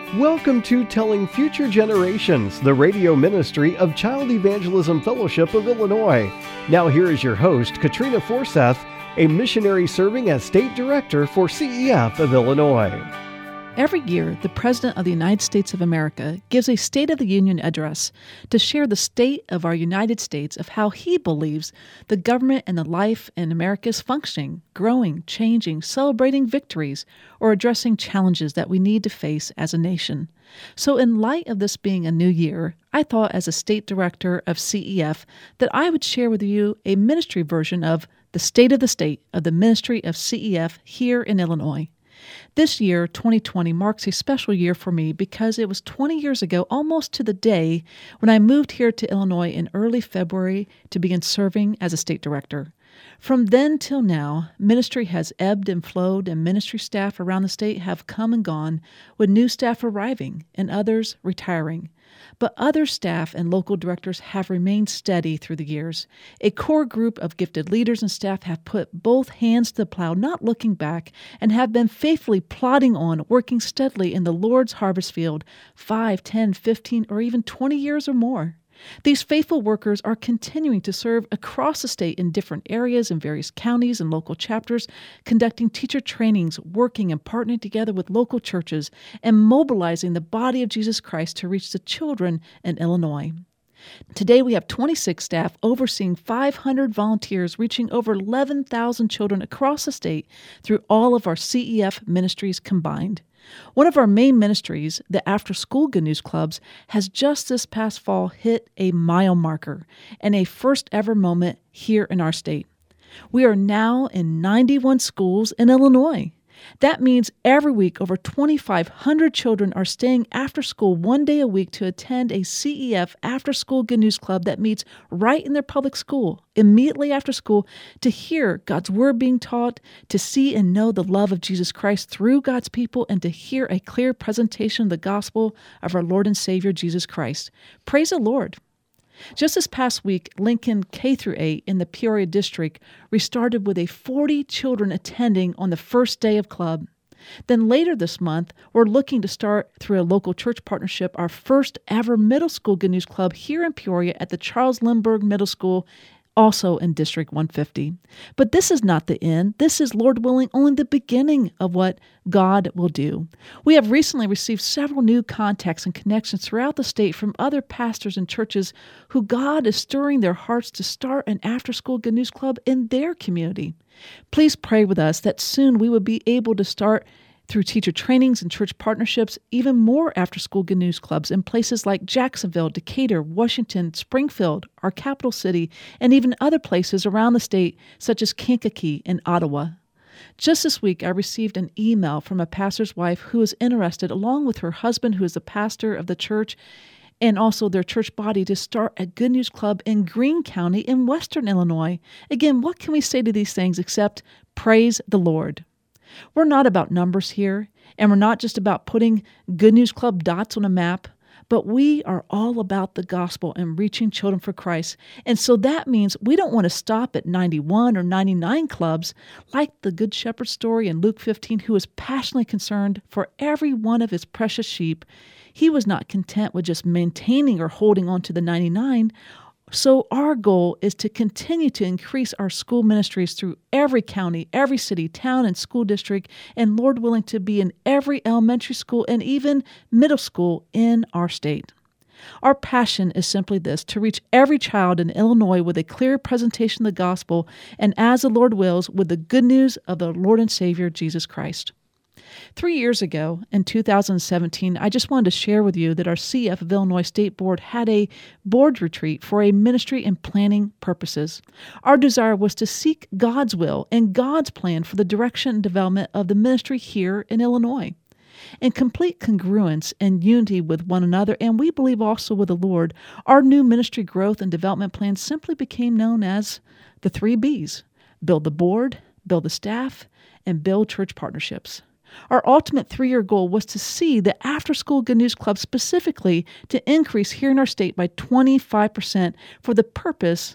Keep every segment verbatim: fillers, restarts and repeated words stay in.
Welcome to Telling Future Generations, the radio ministry of Child Evangelism Fellowship of Illinois. Now here is your host, Katrina Forseth, a missionary serving as State Director for C E F of Illinois. Every year, the President of the United States of America gives a State of the Union address to share the state of our United States, of how he believes the government and the life in America is functioning, growing, changing, celebrating victories, or addressing challenges that we need to face as a nation. So in light of this being a new year, I thought as a State Director of C E F that I would share with you a ministry version of the State of the State of the Ministry of C E F here in Illinois. This year, twenty twenty, marks a special year for me because it was twenty years ago, almost to the day, when I moved here to Illinois in early February to begin serving as a state director. From then till now, ministry has ebbed and flowed, and ministry staff around the state have come and gone, with new staff arriving and others retiring. But other staff and local directors have remained steady through the years. A core group of gifted leaders and staff have put both hands to the plow, not looking back, and have been faithfully plodding on, working steadily in the Lord's harvest field, five, ten, fifteen, or even twenty years or more. These faithful workers are continuing to serve across the state in different areas in various counties and local chapters, conducting teacher trainings, working and partnering together with local churches, and mobilizing the body of Jesus Christ to reach the children in Illinois. Today we have twenty-six staff overseeing five hundred volunteers, reaching over eleven thousand children across the state through all of our C E F ministries combined. One of our main ministries, the After School Good News Clubs, has just this past fall hit a mile marker and a first ever moment here in our state. We are now in ninety-one schools in Illinois. That means every week over twenty-five hundred children are staying after school one day a week to attend a C E F After School Good News Club that meets right in their public school immediately after school to hear God's Word being taught, to see and know the love of Jesus Christ through God's people, and to hear a clear presentation of the gospel of our Lord and Savior Jesus Christ. Praise the Lord. Just this past week, Lincoln K through eight in the Peoria district restarted with a forty children attending on the first day of club. Then later this month, we're looking to start through a local church partnership our first ever middle school Good News Club here in Peoria at the Charles Lindbergh Middle School, also in District one fifty. But this is not the end. This is, Lord willing, only the beginning of what God will do. We have recently received several new contacts and connections throughout the state from other pastors and churches who God is stirring their hearts to start an after-school Good News Club in their community. Please pray with us that soon we will be able to start through teacher trainings and church partnerships, even more after-school Good News Clubs in places like Jacksonville, Decatur, Washington, Springfield, our capital city, and even other places around the state, such as Kankakee and Ottawa. Just this week, I received an email from a pastor's wife who is interested, along with her husband, who is the pastor of the church, and also their church body, to start a Good News Club in Greene County in western Illinois. Again, what can we say to these things except praise the Lord? We're not about numbers here, and we're not just about putting Good News Club dots on a map, but we are all about the gospel and reaching children for Christ. And so that means we don't want to stop at ninety-one or ninety-nine clubs, like the Good Shepherd story in Luke fifteen, who was passionately concerned for every one of his precious sheep. He was not content with just maintaining or holding on to the ninety-nine. So our goal is to continue to increase our school ministries through every county, every city, town, and school district, and Lord willing, to be in every elementary school and even middle school in our state. Our passion is simply this: to reach every child in Illinois with a clear presentation of the gospel, and as the Lord wills, with the good news of the Lord and Savior, Jesus Christ. Three years ago, in two thousand seventeen, I just wanted to share with you that our C E F of Illinois State Board had a board retreat for a ministry and planning purposes. Our desire was to seek God's will and God's plan for the direction and development of the ministry here in Illinois. In complete congruence and unity with one another, and we believe also with the Lord, our new ministry growth and development plan simply became known as the three B's: build the board, build the staff, and build church partnerships. Our ultimate three-year goal was to see the After School Good News Club specifically to increase here in our state by twenty-five percent for the purpose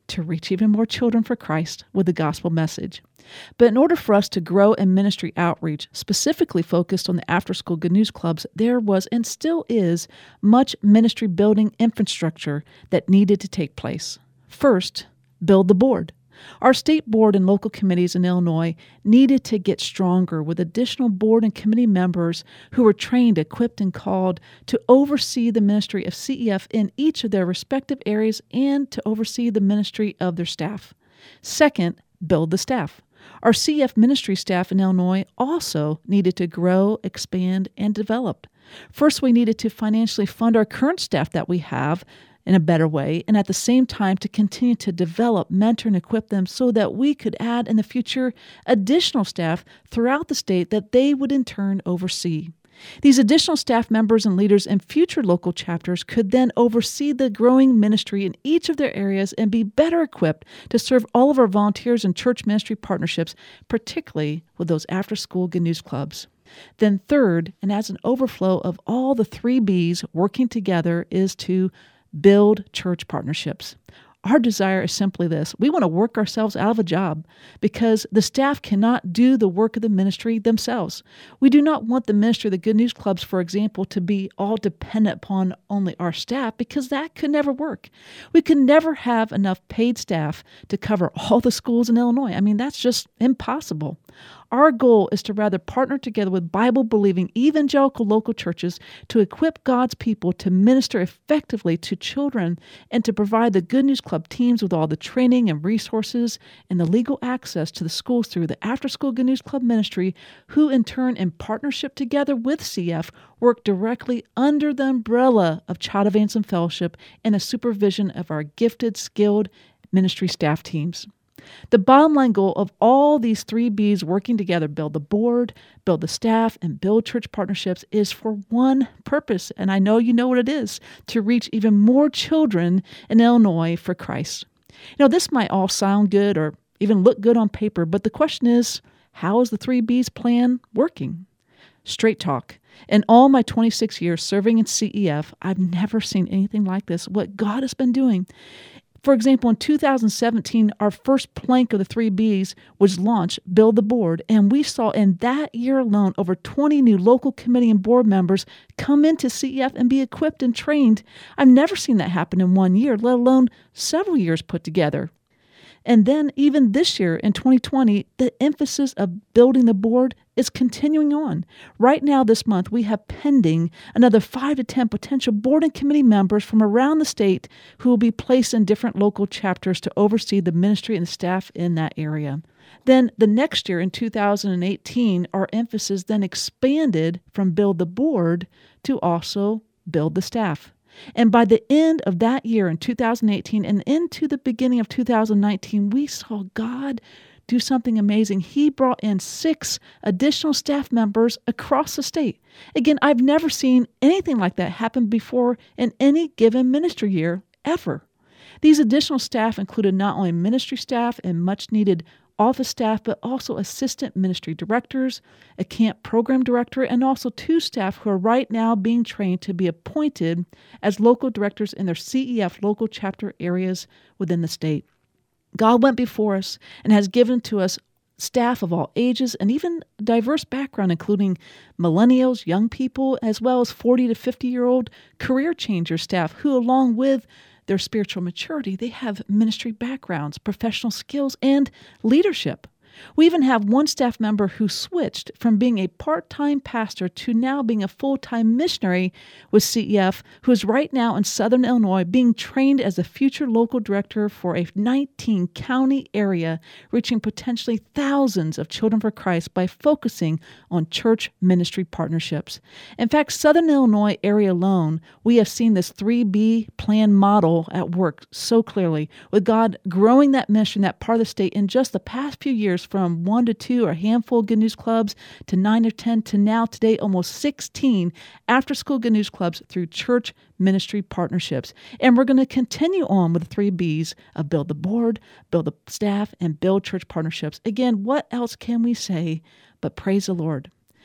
to reach even more children for Christ with the gospel message. But in order for us to grow in ministry outreach, specifically focused on the after-school Good News Clubs, there was and still is much ministry building infrastructure that needed to take place. First, build the board. Our state board and local committees in Illinois needed to get stronger with additional board and committee members who were trained, equipped, and called to oversee the ministry of C E F in each of their respective areas and to oversee the ministry of their staff. Second, build the staff. Our C E F ministry staff in Illinois also needed to grow, expand, and develop. First, we needed to financially fund our current staff that we have in a better way, and at the same time to continue to develop, mentor, and equip them so that we could add in the future additional staff throughout the state that they would in turn oversee. These additional staff members and leaders in future local chapters could then oversee the growing ministry in each of their areas and be better equipped to serve all of our volunteers and church ministry partnerships, particularly with those after-school Good News Clubs. Then third, and as an overflow of all the three B's working together, is to build church partnerships. Our desire is simply this. We want to work ourselves out of a job because the staff cannot do the work of the ministry themselves. We do not want the ministry of the Good News Clubs, for example, to be all dependent upon only our staff because that could never work. We could never have enough paid staff to cover all the schools in Illinois. I mean, that's just impossible. Our goal is to rather partner together with Bible-believing evangelical local churches to equip God's people to minister effectively to children and to provide the Good News Club teams with all the training and resources and the legal access to the schools through the After-School Good News Club ministry, who in turn, in partnership together with C F, work directly under the umbrella of Child Evangelism Fellowship and the supervision of our gifted, skilled ministry staff teams. The bottom line goal of all these three B's working together, build the board, build the staff, and build church partnerships, is for one purpose, and I know you know what it is, to reach even more children in Illinois for Christ. You know, this might all sound good or even look good on paper, but the question is, how is the three B's plan working? Straight talk. In all my twenty-six years serving in C E F, I've never seen anything like this, what God has been doing. For example, in two thousand seventeen, our first plank of the three B's was launched, Build the Board, and we saw in that year alone over twenty new local committee and board members come into C E F and be equipped and trained. I've never seen that happen in one year, let alone several years put together. And then even this year, in twenty twenty, the emphasis of building the board is continuing on. Right now this month, we have pending another five to ten potential board and committee members from around the state who will be placed in different local chapters to oversee the ministry and the staff in that area. Then the next year, in two thousand eighteen, our emphasis then expanded from build the board to also build the staff. And by the end of that year in two thousand eighteen and into the beginning of two thousand nineteen, we saw God do something amazing. He brought in six additional staff members across the state. Again, I've never seen anything like that happen before in any given ministry year, ever. These additional staff included not only ministry staff and much needed office staff, but also assistant ministry directors, a camp program director, and also two staff who are right now being trained to be appointed as local directors in their C E F local chapter areas within the state. God went before us and has given to us staff of all ages and even diverse background, including millennials, young people, as well as forty to fifty-year-old career changer staff who, along with their spiritual maturity, they have ministry backgrounds, professional skills, and leadership. We even have one staff member who switched from being a part-time pastor to now being a full-time missionary with C E F, who is right now in Southern Illinois being trained as a future local director for a nineteen-county area, reaching potentially thousands of children for Christ by focusing on church ministry partnerships. In fact, Southern Illinois area alone, we have seen this three B plan model at work so clearly, with God growing that ministry in that part of the state in just the past few years from one to two or a handful of Good News Clubs to nine or ten to now today almost sixteen after-school Good News Clubs through church ministry partnerships. And we're going to continue on with the three B's of build the board, build the staff, and build church partnerships. Again, what else can we say but praise the Lord?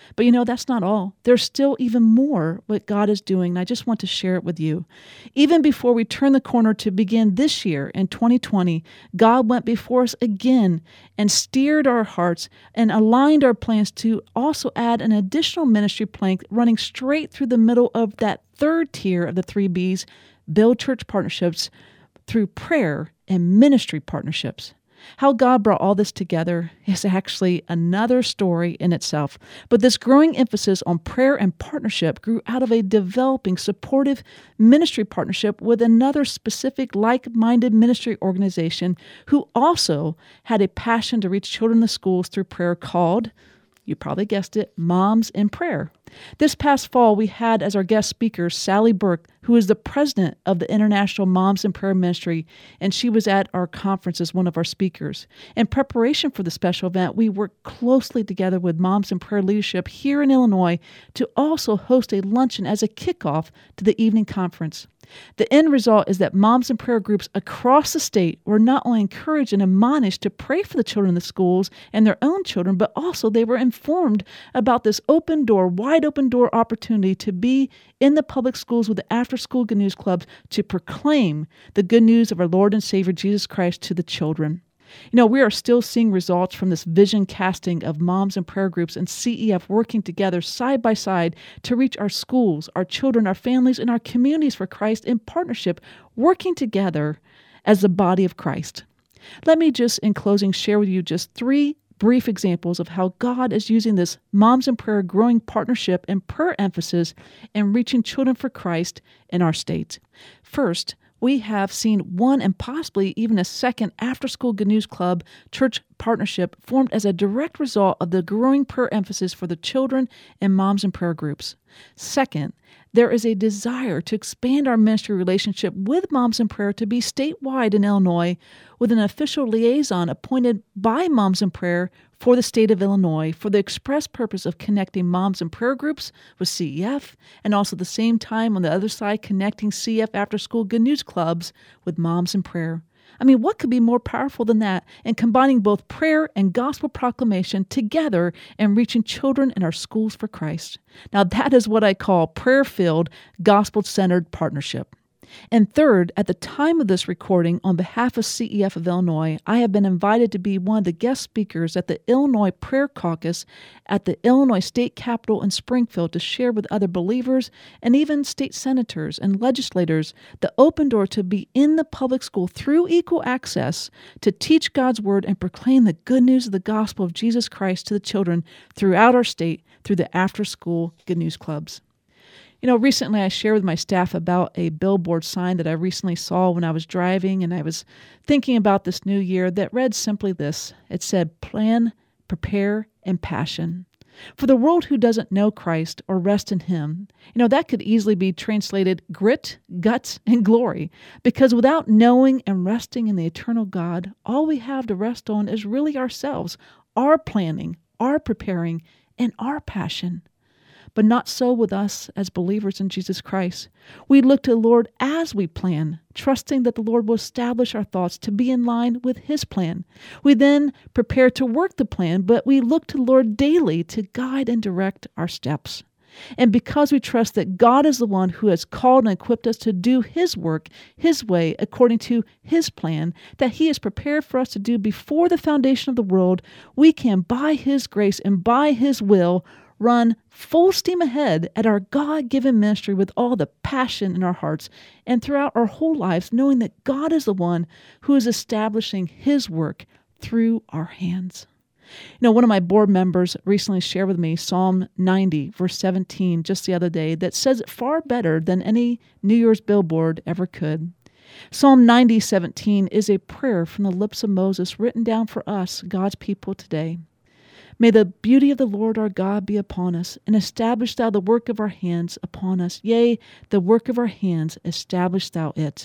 But you know, that's not all. There's still even more what God is doing, and I just want to share it with you. Even before we turn the corner to begin this year in twenty twenty, God went before us again and steered our hearts and aligned our plans to also add an additional ministry plank running straight through the middle of that third tier of the three B's, build church partnerships through prayer and ministry partnerships. How God brought all this together is actually another story in itself. But this growing emphasis on prayer and partnership grew out of a developing, supportive ministry partnership with another specific like-minded ministry organization who also had a passion to reach children in the schools through prayer called, you probably guessed it, Moms in Prayer. This past fall, we had as our guest speaker Sally Burke, who is the president of the International Moms in Prayer Ministry, and she was at our conference as one of our speakers. In preparation for the special event, we worked closely together with Moms in Prayer leadership here in Illinois to also host a luncheon as a kickoff to the evening conference. The end result is that moms in prayer groups across the state were not only encouraged and admonished to pray for the children in the schools and their own children, but also they were informed about this open door, wide open door opportunity to be in the public schools with the After School Good News Clubs to proclaim the good news of our Lord and Savior Jesus Christ to the children. You know, we are still seeing results from this vision casting of moms and prayer groups and C E F working together side by side to reach our schools, our children, our families, and our communities for Christ in partnership, working together as the body of Christ. Let me just, in closing, share with you just three brief examples of how God is using this Moms in Prayer growing partnership and prayer emphasis in reaching children for Christ in our state. First, we have seen one and possibly even a second After School Good News Club church partnership formed as a direct result of the growing prayer emphasis for the children and moms in prayer groups. Second, there is a desire to expand our ministry relationship with Moms in Prayer to be statewide in Illinois with an official liaison appointed by Moms in Prayer for the state of Illinois for the express purpose of connecting moms in prayer groups with C E F and also at the same time on the other side connecting C E F After School Good News Clubs with Moms in Prayer. I mean, what could be more powerful than that? And combining both prayer and gospel proclamation together and reaching children in our schools for Christ. Now, that is what I call prayer-filled, gospel-centered partnership. And third, at the time of this recording, on behalf of C E F of Illinois, I have been invited to be one of the guest speakers at the Illinois Prayer Caucus at the Illinois State Capitol in Springfield to share with other believers and even state senators and legislators the open door to be in the public school through equal access to teach God's Word and proclaim the good news of the gospel of Jesus Christ to the children throughout our state through the After School Good News Clubs. You know, recently I shared with my staff about a billboard sign that I recently saw when I was driving, and I was thinking about this new year that read simply this. It said, plan, prepare, and passion. For the world who doesn't know Christ or rest in Him, you know, that could easily be translated grit, guts, and glory, because without knowing and resting in the eternal God, all we have to rest on is really ourselves, our planning, our preparing, and our passion. But not so with us as believers in Jesus Christ. We look to the Lord as we plan, trusting that the Lord will establish our thoughts to be in line with His plan. We then prepare to work the plan, but we look to the Lord daily to guide and direct our steps. And because we trust that God is the one who has called and equipped us to do His work, His way, according to His plan, that He has prepared for us to do before the foundation of the world, we can, by His grace and by His will, run full steam ahead at our God-given ministry with all the passion in our hearts and throughout our whole lives, knowing that God is the one who is establishing His work through our hands. You know, one of my board members recently shared with me Psalm ninety, verse seventeen, just the other day, that says it far better than any New Year's billboard ever could. Psalm ninety, seventeen is a prayer from the lips of Moses written down for us, God's people today. May the beauty of the Lord our God be upon us, and establish thou the work of our hands upon us. Yea, the work of our hands, establish thou it.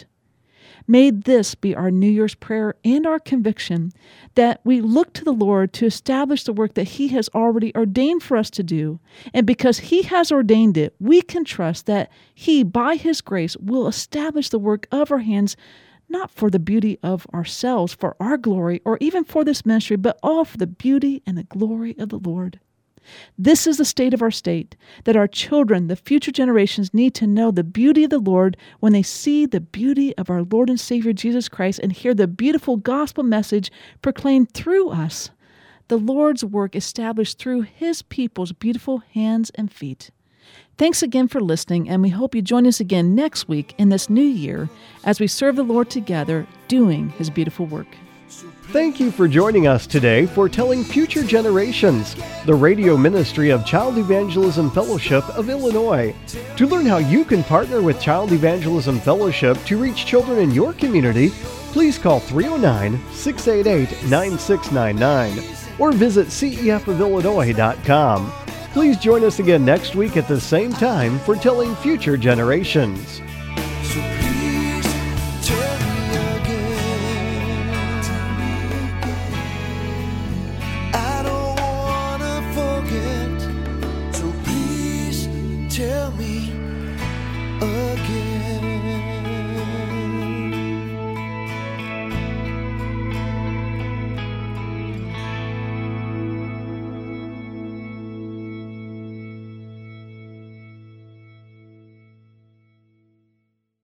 May this be our New Year's prayer and our conviction, that we look to the Lord to establish the work that He has already ordained for us to do. And because He has ordained it, we can trust that He, by His grace, will establish the work of our hands, not for the beauty of ourselves, for our glory, or even for this ministry, but all for the beauty and the glory of the Lord. This is the state of our state, that our children, the future generations, need to know the beauty of the Lord when they see the beauty of our Lord and Savior Jesus Christ and hear the beautiful gospel message proclaimed through us, the Lord's work established through His people's beautiful hands and feet. Thanks again for listening, and we hope you join us again next week in this new year as we serve the Lord together, doing His beautiful work. Thank you for joining us today for Telling Future Generations, the radio ministry of Child Evangelism Fellowship of Illinois. To learn how you can partner with Child Evangelism Fellowship to reach children in your community, please call three oh nine, six eight eight, nine six nine nine or visit c e f of illinois dot com. Please join us again next week at the same time for Telling Future Generations.